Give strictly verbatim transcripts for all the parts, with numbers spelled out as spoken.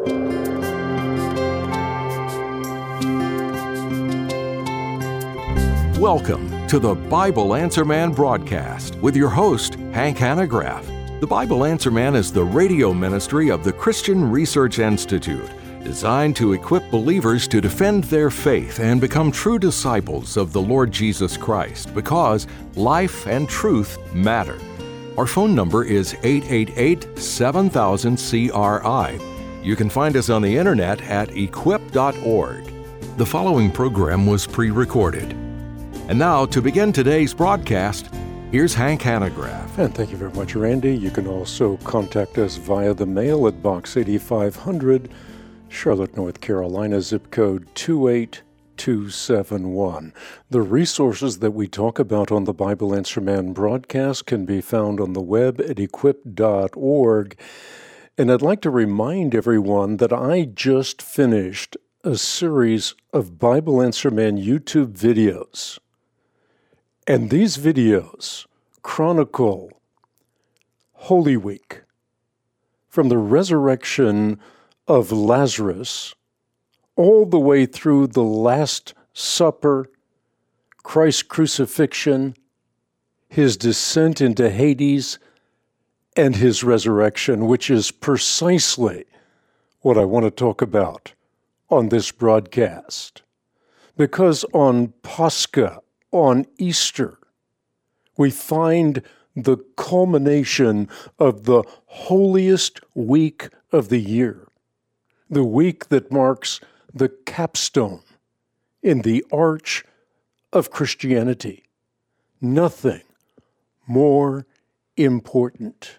Welcome to the Bible Answer Man broadcast with your host, Hank Hanegraaff. The Bible Answer Man is the radio ministry of the Christian Research Institute, designed to equip believers to defend their faith and become true disciples of the Lord Jesus Christ, because life and truth matter. Our phone number is eight eight eight, seven thousand, C R I. You can find us on the internet at equip dot org. The following program was pre-recorded. And now, to begin today's broadcast, here's Hank Hanegraaff. And thank you very much, Randy. You can also contact us via the mail at Box eighty-five hundred, Charlotte, North Carolina, zip code two eight two seven one. The resources that we talk about on the Bible Answer Man broadcast can be found on the web at equip dot org. And I'd like to remind everyone that I just finished a series of Bible Answer Man YouTube videos. And these videos chronicle Holy Week, from the resurrection of Lazarus all the way through the Last Supper, Christ's crucifixion, his descent into Hades, and his resurrection, which is precisely what I want to talk about on this broadcast. Because on Pascha, on Easter, we find the culmination of the holiest week of the year, the week that marks the capstone in the arch of Christianity. Nothing more important.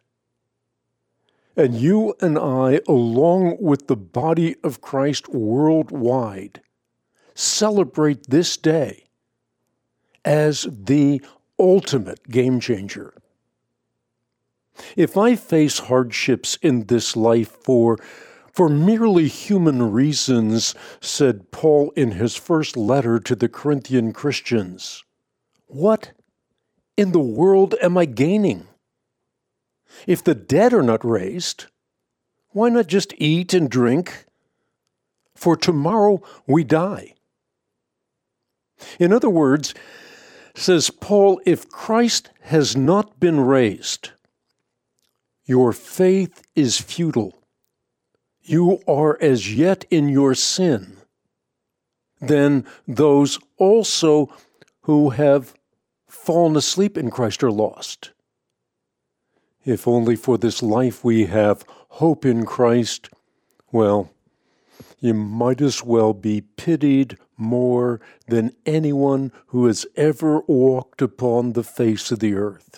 And you and I, along with the body of Christ worldwide, celebrate this day as the ultimate game changer. If I face hardships in this life for, for merely human reasons, said Paul in his first letter to the Corinthian Christians, what in the world am I gaining? If the dead are not raised, why not just eat and drink? For tomorrow we die. In other words, says Paul, if Christ has not been raised, your faith is futile. You are as yet in your sin. Then those also who have fallen asleep in Christ are lost. If only for this life we have hope in Christ, well, you might as well be pitied more than anyone who has ever walked upon the face of the earth.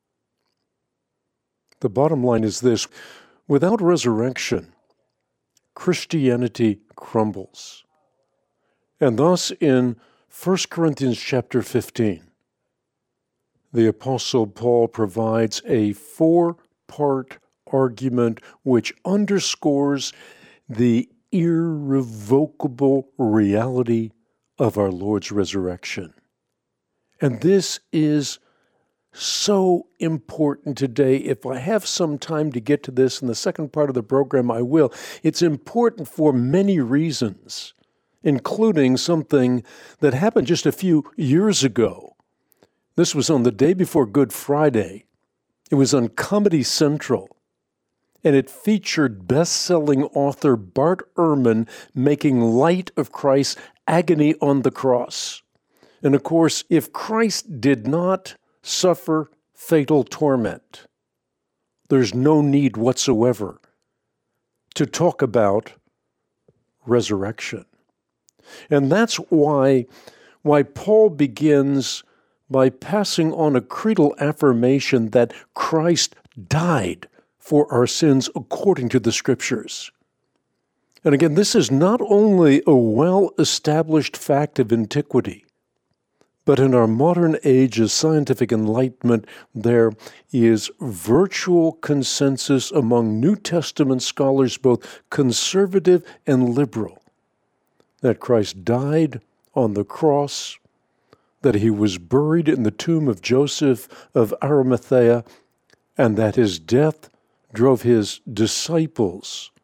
The bottom line is this: without resurrection, Christianity crumbles. And thus in First Corinthians chapter fifteen, the Apostle Paul provides a four-part argument which underscores the irrevocable reality of our Lord's resurrection. And this is so important today. If I have some time to get to this in the second part of the program, I will. It's important for many reasons, including something that happened just a few years ago. This was on the day before Good Friday. It was on Comedy Central, and it featured best-selling author Bart Ehrman making light of Christ's agony on the cross. And of course, if Christ did not suffer fatal torment, there's no need whatsoever to talk about resurrection. And that's why, why Paul begins by passing on a creedal affirmation that Christ died for our sins according to the Scriptures. And again, this is not only a well-established fact of antiquity, but in our modern age of scientific enlightenment, there is virtual consensus among New Testament scholars, both conservative and liberal, that Christ died on the cross, that he was buried in the tomb of Joseph of Arimathea, and that his death drove his disciples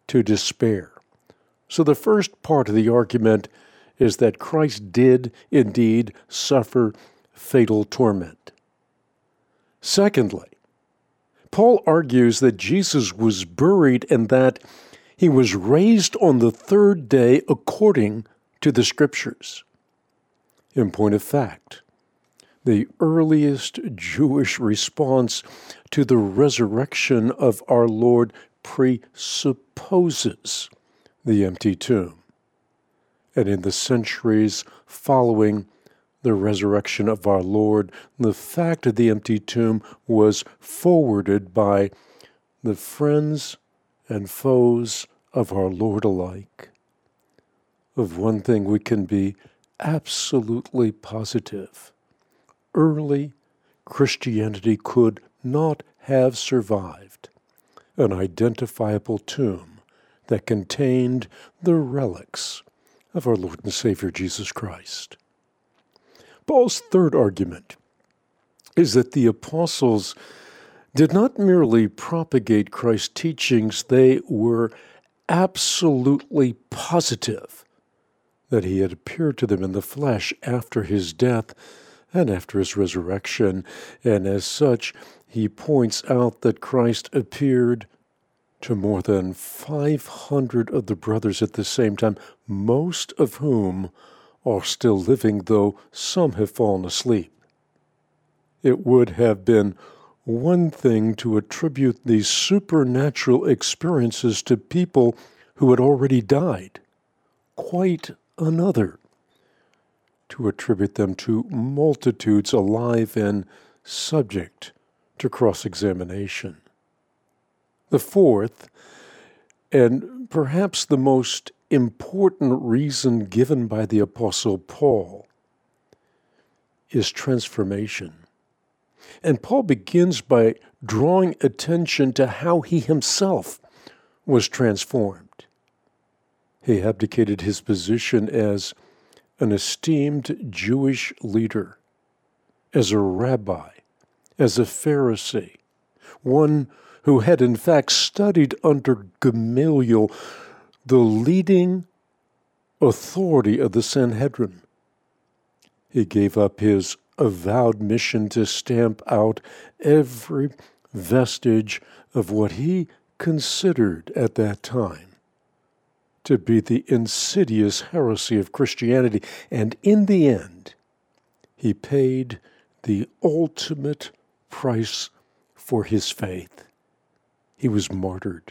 to despair. So the first part of the argument is that Christ did indeed suffer fatal torment. Secondly, Paul argues that Jesus was buried and that he was raised on the third day according to the Scriptures. In point of fact, the earliest Jewish response to the resurrection of our Lord presupposes the empty tomb. And in the centuries following the resurrection of our Lord, the fact of the empty tomb was forwarded by the friends and foes of our Lord alike. Of one thing we can be absolutely positive. Early Christianity could not have survived an identifiable tomb that contained the relics of our Lord and Savior Jesus Christ. Paul's third argument is that the apostles did not merely propagate Christ's teachings, they were absolutely positive that he had appeared to them in the flesh after his death and after his resurrection. And as such, he points out that Christ appeared to more than five hundred of the brothers at the same time, most of whom are still living, though some have fallen asleep. It would have been one thing to attribute these supernatural experiences to people who had already died, quite another to attribute them to multitudes alive and subject to cross-examination. The fourth, and perhaps the most important reason given by the Apostle Paul, is transformation. And Paul begins by drawing attention to how he himself was transformed. He abdicated his position as an esteemed Jewish leader, as a rabbi, as a Pharisee, one who had in fact studied under Gamaliel, the leading authority of the Sanhedrin. He gave up his avowed mission to stamp out every vestige of what he considered at that time to be the insidious heresy of Christianity. And in the end, he paid the ultimate price for his faith. He was martyred.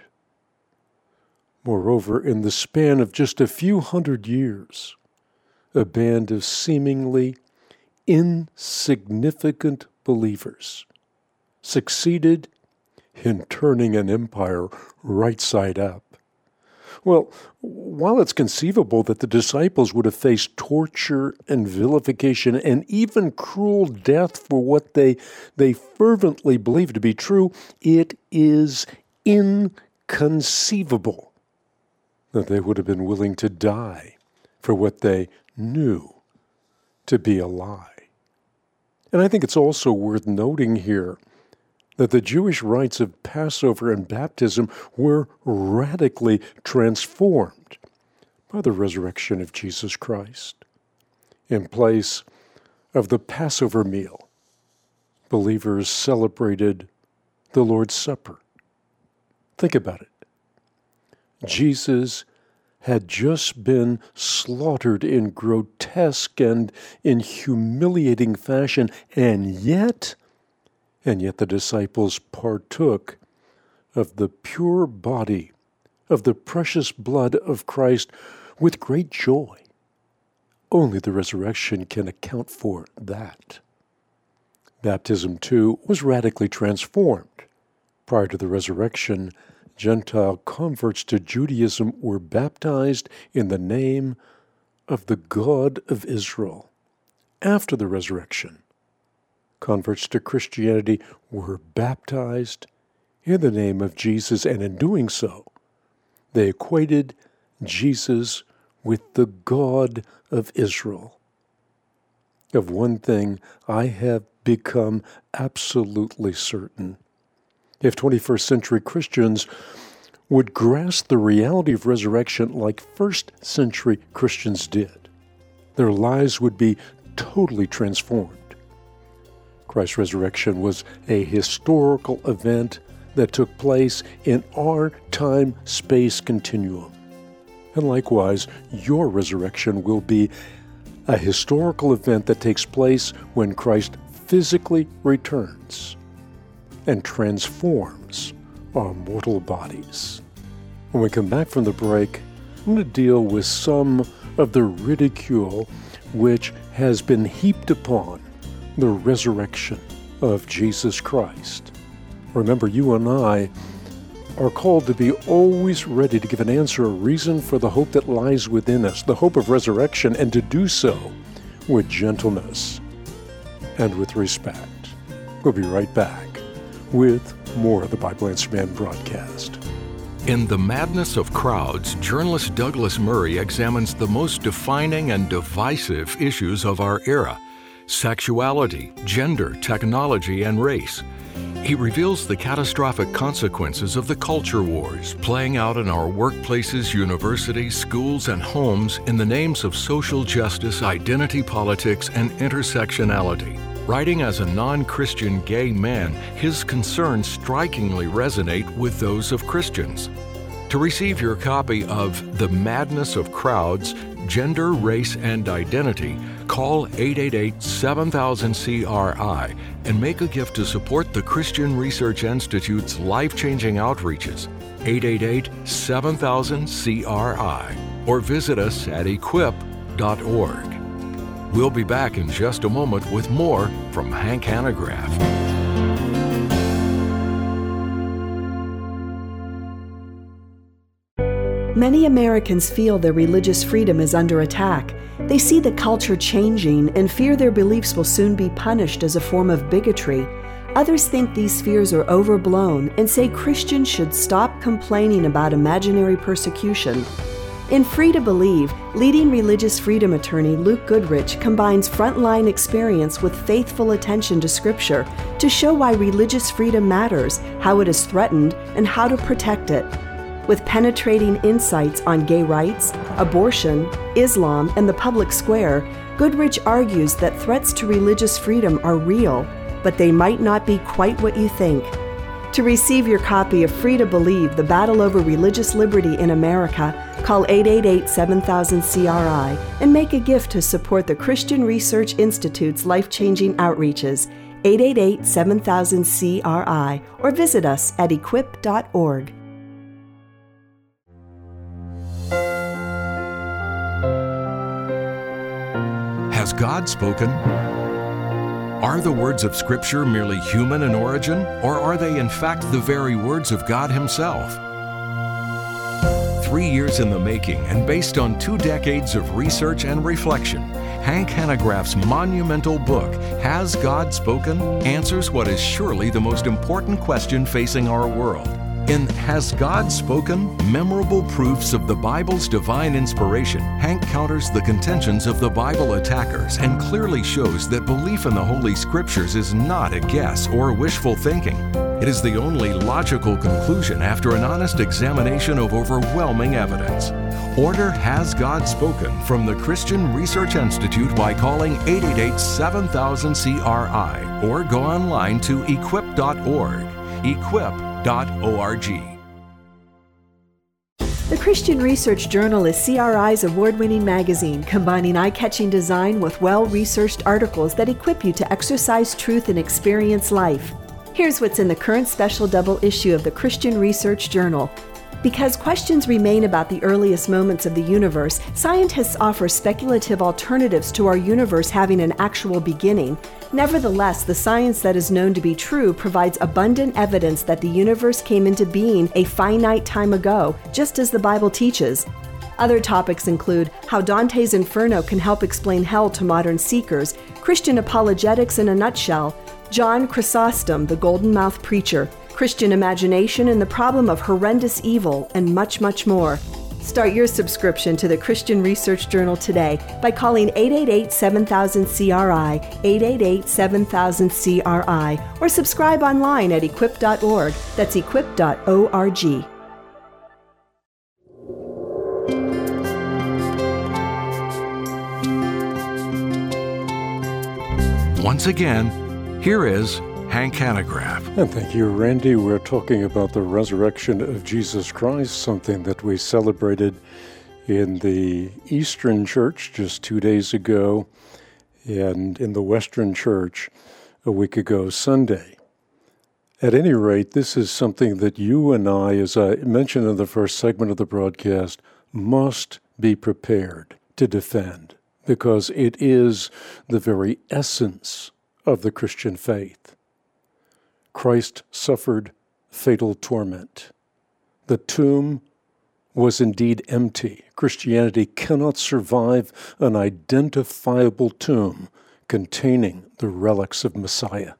Moreover, in the span of just a few hundred years, a band of seemingly insignificant believers succeeded in turning an empire right side up. Well, while it's conceivable that the disciples would have faced torture and vilification and even cruel death for what they, they fervently believed to be true, it is inconceivable that they would have been willing to die for what they knew to be a lie. And I think it's also worth noting here that the Jewish rites of Passover and baptism were radically transformed by the resurrection of Jesus Christ. In place of the Passover meal, believers celebrated the Lord's Supper. Think about it. Jesus had just been slaughtered in grotesque and in humiliating fashion, and yet And yet the disciples partook of the pure body, of the precious blood of Christ with great joy. Only the resurrection can account for that. Baptism, too, was radically transformed. Prior to the resurrection, Gentile converts to Judaism were baptized in the name of the God of Israel. After the resurrection, converts to Christianity were baptized in the name of Jesus, and in doing so, they equated Jesus with the God of Israel. Of one thing I have become absolutely certain. If twenty-first century Christians would grasp the reality of resurrection like first century Christians did, their lives would be totally transformed. Christ's resurrection was a historical event that took place in our time-space continuum. And likewise, your resurrection will be a historical event that takes place when Christ physically returns and transforms our mortal bodies. When we come back from the break, I'm going to deal with some of the ridicule which has been heaped upon the resurrection of Jesus Christ. Remember, you and I are called to be always ready to give an answer, a reason for the hope that lies within us, the hope of resurrection, and to do so with gentleness and with respect. We'll be right back with more of the Bible Answer Man broadcast. In The Madness of Crowds, journalist Douglas Murray examines the most defining and divisive issues of our era: sexuality, gender, technology, and race. He reveals the catastrophic consequences of the culture wars playing out in our workplaces, universities, schools, and homes in the names of social justice, identity politics, and intersectionality. Writing as a non-Christian gay man, his concerns strikingly resonate with those of Christians. To receive your copy of The Madness of Crowds, Gender, Race, and Identity, call eight eight eight, seven thousand, C R I and make a gift to support the Christian Research Institute's life-changing outreaches, eight eight eight, seven thousand, C R I, or visit us at equip dot org. We'll be back in just a moment with more from Hank Hanegraaff. Many Americans feel their religious freedom is under attack. They see the culture changing and fear their beliefs will soon be punished as a form of bigotry. Others think these fears are overblown and say Christians should stop complaining about imaginary persecution. In Free to Believe, leading religious freedom attorney Luke Goodrich combines frontline experience with faithful attention to Scripture to show why religious freedom matters, how it is threatened, and how to protect it. With penetrating insights on gay rights, abortion, Islam, and the public square, Goodrich argues that threats to religious freedom are real, but they might not be quite what you think. To receive your copy of Free to Believe, The Battle Over Religious Liberty in America, call eight eight eight, seven thousand, C R I and make a gift to support the Christian Research Institute's life-changing outreaches, eight eight eight, seven thousand, C R I, or visit us at equip dot org. Has God spoken? Are the words of Scripture merely human in origin, or are they in fact the very words of God Himself? Three years in the making and based on two decades of research and reflection, Hank Hanegraaff's monumental book, Has God Spoken?, answers what is surely the most important question facing our world. In Has God Spoken? Memorable Proofs of the Bible's Divine Inspiration, Hank counters the contentions of the Bible attackers and clearly shows that belief in the Holy Scriptures is not a guess or wishful thinking. It is the only logical conclusion after an honest examination of overwhelming evidence. Order Has God Spoken from the Christian Research Institute by calling eight eight eight, seven thousand, C R I or go online to equip dot org. equip dot org. The Christian Research Journal is C R I's award-winning magazine, combining eye-catching design with well-researched articles that equip you to exercise truth and experience life. Here's what's in the current special double issue of the Christian Research Journal. Because questions remain about the earliest moments of the universe, scientists offer speculative alternatives to our universe having an actual beginning. Nevertheless, the science that is known to be true provides abundant evidence that the universe came into being a finite time ago, just as the Bible teaches. Other topics include how Dante's Inferno can help explain hell to modern seekers, Christian apologetics in a nutshell, John Chrysostom, the golden-mouthed preacher, Christian imagination and the problem of horrendous evil, and much, much more. Start your subscription to the Christian Research Journal today by calling eight eight eight, seven thousand, C R I, eight eight eight, seven thousand, C R I, or subscribe online at equip dot org. That's equip dot org. Once again, here is Hank Hanegraaff. And thank you, Randy. We're talking about the resurrection of Jesus Christ, something that we celebrated in the Eastern Church just two days ago, and in the Western Church a week ago Sunday. At any rate, this is something that you and I, as I mentioned in the first segment of the broadcast, must be prepared to defend, because it is the very essence of the Christian faith. Christ suffered fatal torment. The tomb was indeed empty. Christianity cannot survive an identifiable tomb containing the relics of Messiah.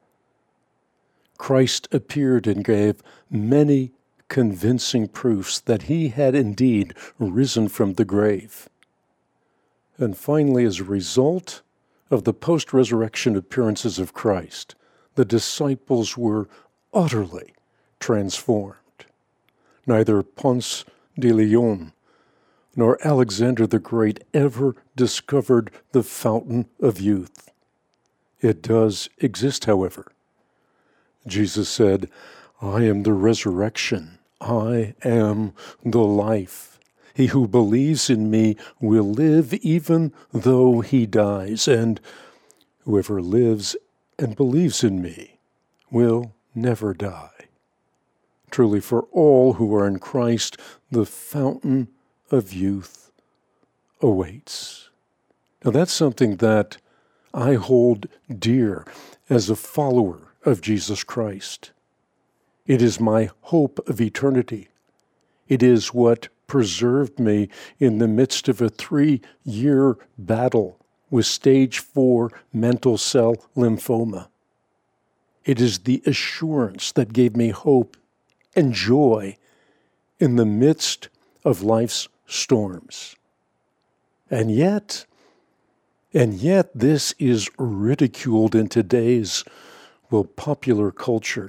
Christ appeared and gave many convincing proofs that he had indeed risen from the grave. And finally, as a result of the post-resurrection appearances of Christ, the disciples were utterly transformed. Neither Ponce de Leon nor Alexander the Great ever discovered the fountain of youth. It does exist, however. Jesus said, "I am the resurrection. I am the life. He who believes in me will live even though he dies, and whoever lives and believes in me will never die." Truly, for all who are in Christ, the fountain of youth awaits. Now, that's something that I hold dear as a follower of Jesus Christ. It is my hope of eternity. It is what preserved me in the midst of a three-year battle with stage four mantle cell lymphoma. It is the assurance that gave me hope and joy in the midst of life's storms. And yet, and yet this is ridiculed in today's, well, popular culture.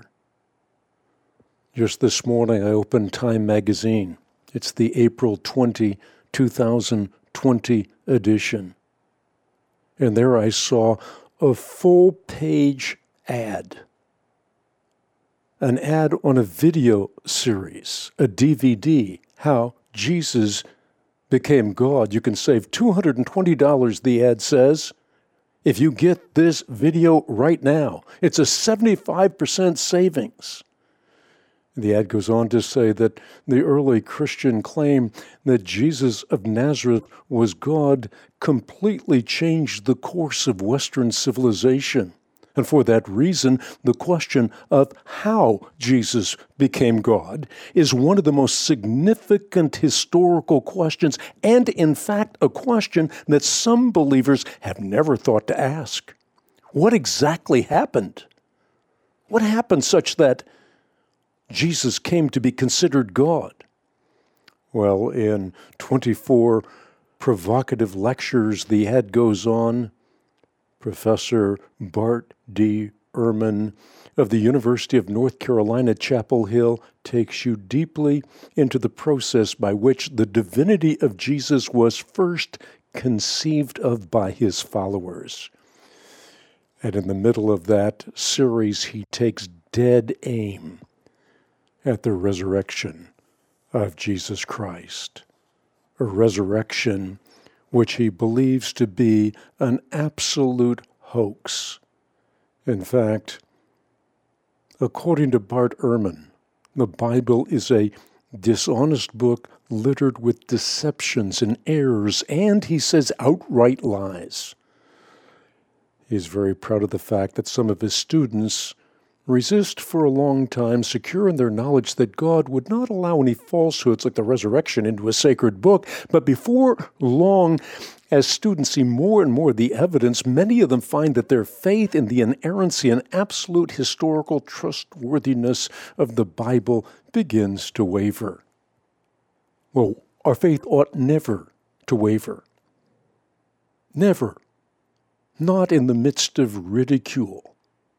Just this morning I opened Time magazine. It's the April twentieth, two thousand twenty edition. And there I saw a full-page ad. An ad on a video series, a D V D, How Jesus Became God. You can save two hundred twenty dollars, the ad says, if you get this video right now. It's a seventy-five percent savings. The ad goes on to say that the early Christian claim that Jesus of Nazareth was God completely changed the course of Western civilization. And for that reason, the question of how Jesus became God is one of the most significant historical questions, and in fact, a question that some believers have never thought to ask. What exactly happened? What happened such that Jesus came to be considered God? Well, in twenty-four provocative lectures, the ad goes on, Professor Bart D. Ehrman of the University of North Carolina, Chapel Hill, takes you deeply into the process by which the divinity of Jesus was first conceived of by his followers. And in the middle of that series, he takes dead aim at the resurrection of Jesus Christ, a resurrection which he believes to be an absolute hoax. In fact, according to Bart Ehrman, the Bible is a dishonest book littered with deceptions and errors, and he says outright lies. He's very proud of the fact that some of his students resist for a long time, secure in their knowledge that God would not allow any falsehoods like the resurrection into a sacred book. But before long, as students see more and more the evidence, many of them find that their faith in the inerrancy and absolute historical trustworthiness of the Bible begins to waver. Well, our faith ought never to waver. Never. Not in the midst of ridicule.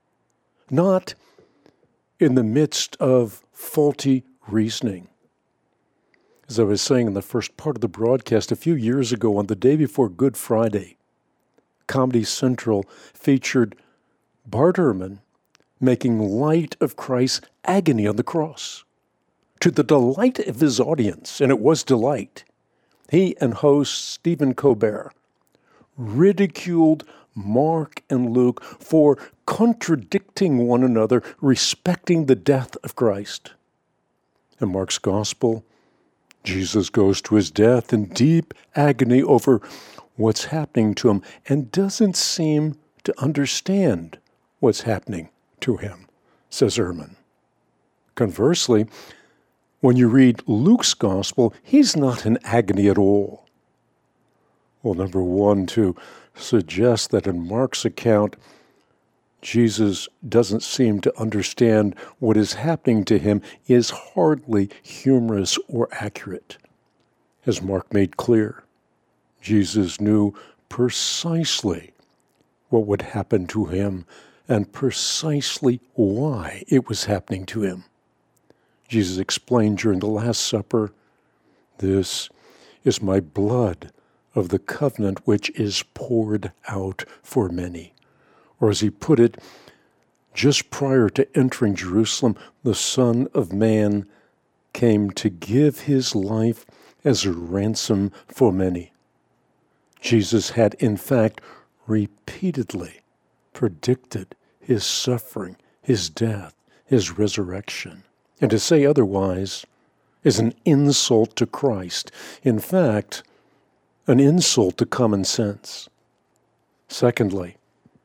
Not in the midst of faulty reasoning. As I was saying in the first part of the broadcast, a few years ago on the day before Good Friday, Comedy Central featured Bart Ehrman making light of Christ's agony on the cross. To the delight of his audience, and it was delight, he and host Stephen Colbert ridiculed Mark and Luke for contradicting one another, respecting the death of Christ. In Mark's Gospel, Jesus goes to his death in deep agony over what's happening to him and doesn't seem to understand what's happening to him, says Ehrman. Conversely, when you read Luke's Gospel, he's not in agony at all. Well, number one, to suggest that in Mark's account, Jesus doesn't seem to understand what is happening to him is hardly humorous or accurate. As Mark made clear, Jesus knew precisely what would happen to him and precisely why it was happening to him. Jesus explained during the Last Supper, "This is my blood of the covenant which is poured out for many." Or as he put it, just prior to entering Jerusalem, the Son of Man came to give his life as a ransom for many. Jesus had, in fact, repeatedly predicted his suffering, his death, his resurrection. And to say otherwise is an insult to Christ. In fact, an insult to common sense. Secondly,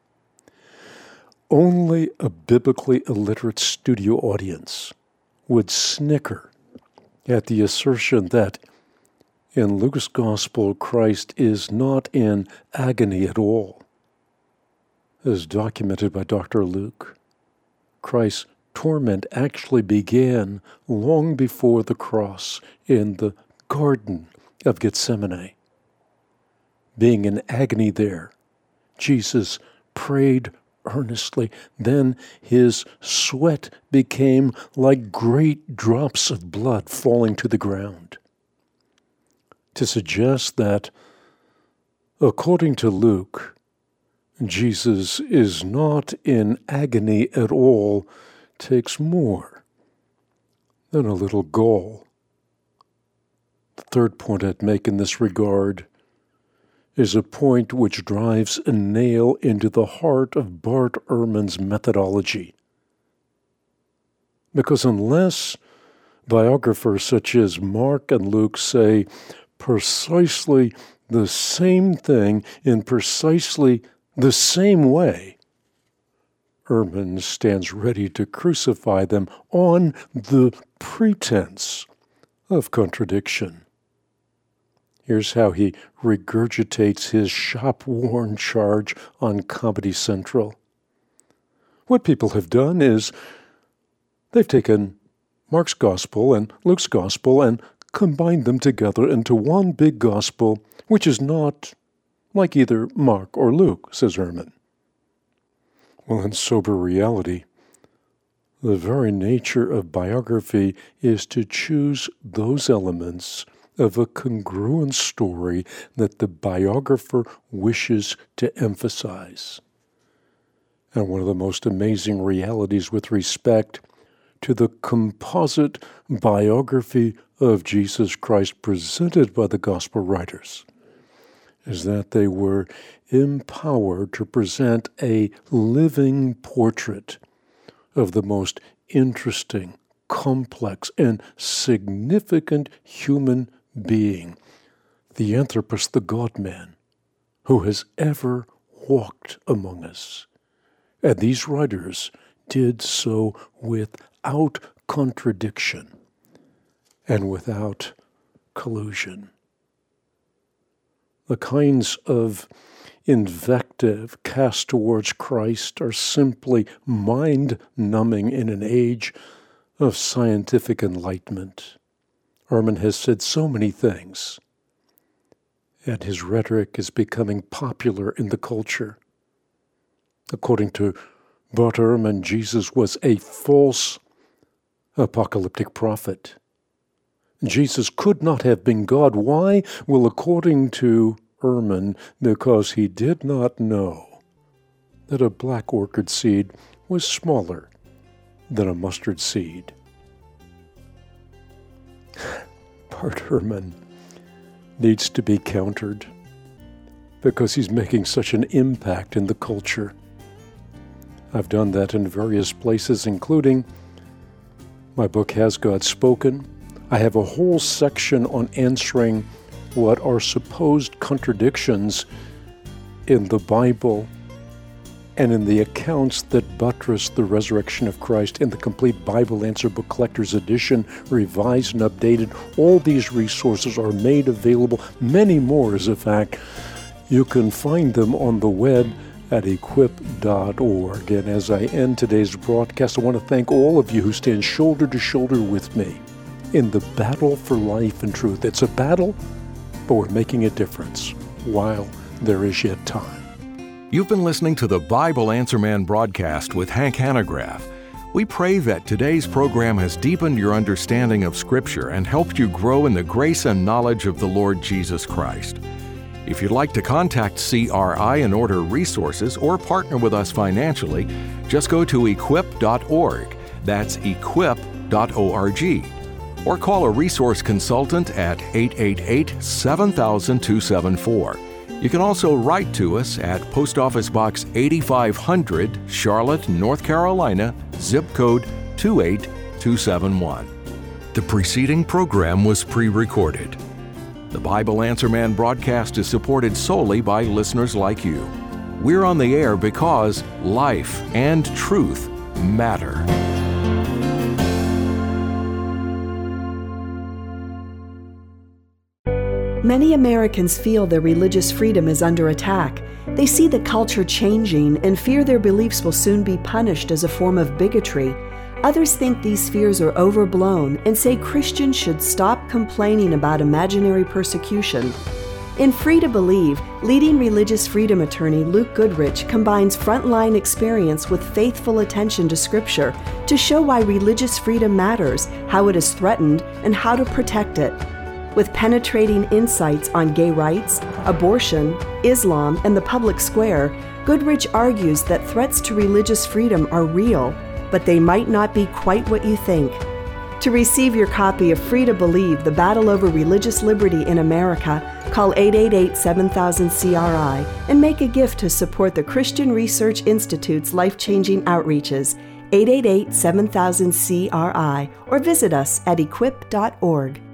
only a biblically illiterate studio audience would snicker at the assertion that in Luke's Gospel, Christ is not in agony at all. As documented by Doctor Luke, Christ's torment actually began long before the cross in the Garden of Gethsemane. Being in agony there, Jesus prayed earnestly. Then his sweat became like great drops of blood falling to the ground. To suggest that, according to Luke, Jesus is not in agony at all takes more than a little gall. The third point I'd make in this regard is a point which drives a nail into the heart of Bart Ehrman's methodology. Because unless biographers such as Mark and Luke say precisely the same thing in precisely the same way, Ehrman stands ready to crucify them on the pretense of contradiction. Here's how he regurgitates his shop-worn charge on Comedy Central. What people have done is they've taken Mark's Gospel and Luke's Gospel and combined them together into one big gospel, which is not like either Mark or Luke, says Ehrman. Well, in sober reality, the very nature of biography is to choose those elements of a congruent story that the biographer wishes to emphasize. And one of the most amazing realities with respect to the composite biography of Jesus Christ presented by the gospel writers is that they were empowered to present a living portrait of the most interesting, complex, and significant human being, the Anthropos, the God-man, who has ever walked among us. And these writers did so without contradiction and without collusion. The kinds of invective cast towards Christ are simply mind-numbing in an age of scientific enlightenment. Ehrman has said so many things, and his rhetoric is becoming popular in the culture. According to Bart Ehrman, Jesus was a false apocalyptic prophet. Jesus could not have been God. Why? Well, according to Ehrman, because he did not know that a black orchid seed was smaller than a mustard seed. Bart Ehrman needs to be countered because he's making such an impact in the culture. I've done that in various places, including my book, Has God Spoken? I have a whole section on answering what are supposed contradictions in the Bible and in the accounts that buttress the resurrection of Christ in the complete Bible Answer Book Collector's Edition, revised and updated. All these resources are made available. Many more, as a fact. You can find them on the web at equip dot org. And as I end today's broadcast, I want to thank all of you who stand shoulder to shoulder with me in the battle for life and truth. It's a battle, but we're making a difference while there is yet time. You've been listening to the Bible Answer Man broadcast with Hank Hanegraaff. We pray that today's program has deepened your understanding of Scripture and helped you grow in the grace and knowledge of the Lord Jesus Christ. If you'd like to contact C R I and order resources or partner with us financially, just go to equip dot org. That's equip dot org. Or call a resource consultant at eight eight eight, seven thousand, two seven four. You can also write to us at Post Office Box eighty-five hundred, Charlotte, North Carolina, zip code two eight two seven one. The preceding program was pre-recorded. The Bible Answer Man broadcast is supported solely by listeners like you. We're on the air because life and truth matter. Many Americans feel their religious freedom is under attack. They see the culture changing and fear their beliefs will soon be punished as a form of bigotry. Others think these fears are overblown and say Christians should stop complaining about imaginary persecution. In Free to Believe, leading religious freedom attorney Luke Goodrich combines frontline experience with faithful attention to Scripture to show why religious freedom matters, how it is threatened, and how to protect it. With penetrating insights on gay rights, abortion, Islam, and the public square, Goodrich argues that threats to religious freedom are real, but they might not be quite what you think. To receive your copy of Free to Believe, The Battle Over Religious Liberty in America, call eight eight eight, seven thousand, C R I and make a gift to support the Christian Research Institute's life-changing outreaches, eight eight eight, seven thousand, C R I, or visit us at equip dot org.